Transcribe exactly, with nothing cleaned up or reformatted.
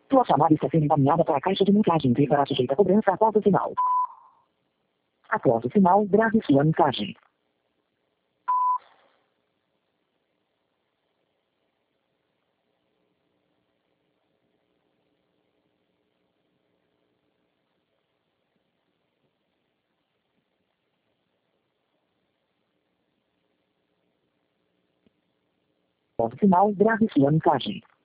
Sua chamada está sendo encaminhada para a caixa de mensagens e será sujeita a cobrança após o sinal. Após o sinal, grave sua mensagem. Após o sinal, grave sua mensagem.